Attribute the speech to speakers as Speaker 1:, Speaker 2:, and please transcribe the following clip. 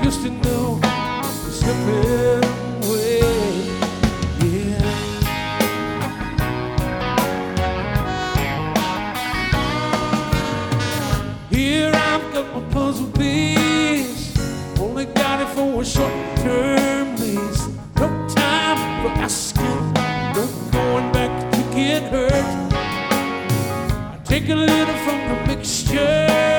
Speaker 1: used to know slipping away. Yeah. Here I've got my puzzle piece, only got it for a short-term lease. No time for asking, no going back to get hurt. I take a little from the mixture,